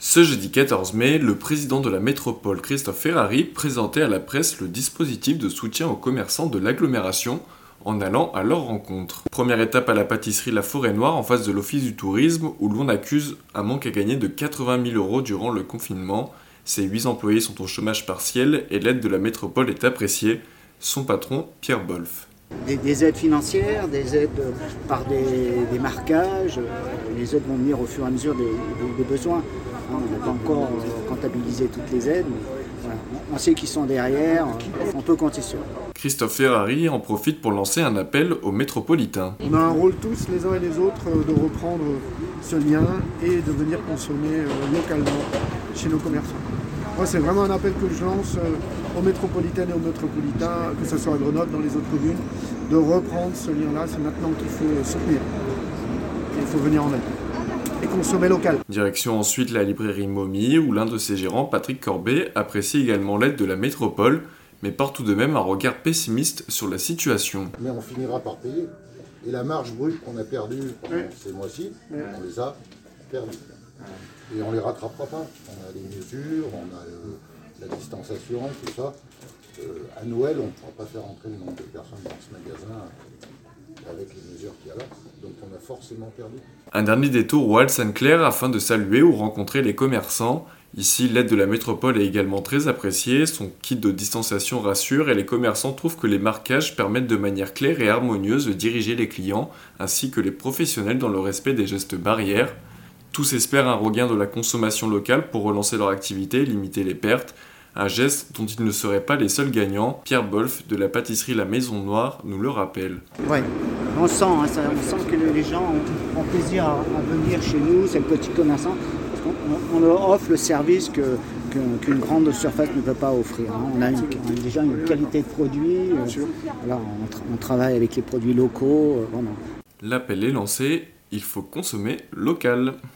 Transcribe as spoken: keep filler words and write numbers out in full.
Ce jeudi quatorze mai, le président de la métropole Christophe Ferrari présentait à la presse le dispositif de soutien aux commerçants de l'agglomération en allant à leur rencontre. Première étape à la pâtisserie La Forêt Noire en face de l'Office du tourisme où l'on accuse un manque à gagner de quatre-vingt mille euros durant le confinement. Ses huit employés sont au chômage partiel et l'aide de la métropole est appréciée. Son patron, Pierre Bolf. Des, des aides financières, des aides par des, des marquages, les aides vont venir au fur et à mesure des, des, des besoins. On n'a pas encore comptabilisé toutes les aides, mais voilà. On sait qu'ils sont derrière, on peut compter sur eux. Christophe Ferrari en profite pour lancer un appel aux métropolitains. On a un rôle tous, les uns et les autres, de reprendre ce lien et de venir consommer localement chez nos commerçants. Moi, c'est vraiment un appel que je lance aux métropolitaines et aux métropolitains, que ce soit à Grenoble, dans les autres communes, de reprendre ce lien-là. C'est maintenant qu'il faut soutenir. Il faut venir en aide et consommer local. Direction ensuite la librairie Momi, où l'un de ses gérants, Patrick Corbet, apprécie également l'aide de la métropole, mais porte tout de même un regard pessimiste sur la situation. Mais on finira par payer. Et la marge brute qu'on a perdue pendant oui. ces mois-ci, oui. on les a perdus. Et on ne les rattrapera pas. On a des mesures, on a euh, la distanciation, tout ça. Euh, à Noël, on ne pourra pas faire entrer le nombre de personnes dans ce magasin avec les mesures qu'il y a là. Donc on a forcément perdu. Un dernier détour au Hall Sainte-Claire afin de saluer ou rencontrer les commerçants. Ici, l'aide de la métropole est également très appréciée, son kit de distanciation rassure et les commerçants trouvent que les marquages permettent de manière claire et harmonieuse de diriger les clients, ainsi que les professionnels dans le respect des gestes barrières. Tous espèrent un regain de la consommation locale pour relancer leur activité et limiter les pertes. Un geste dont ils ne seraient pas les seuls gagnants. Pierre Bolf de la pâtisserie La Maison Noire nous le rappelle. Oui, on sent, hein, ça, on sent que les gens ont, ont plaisir à, à venir chez nous, c'est le petit commerçant. On, on leur offre le service que, que, qu'une grande surface ne peut pas offrir. Hein. On, a une, on a déjà une qualité de produit. Euh, voilà, on, tra- on travaille avec les produits locaux. Euh, voilà. L'appel est lancé, il faut consommer local.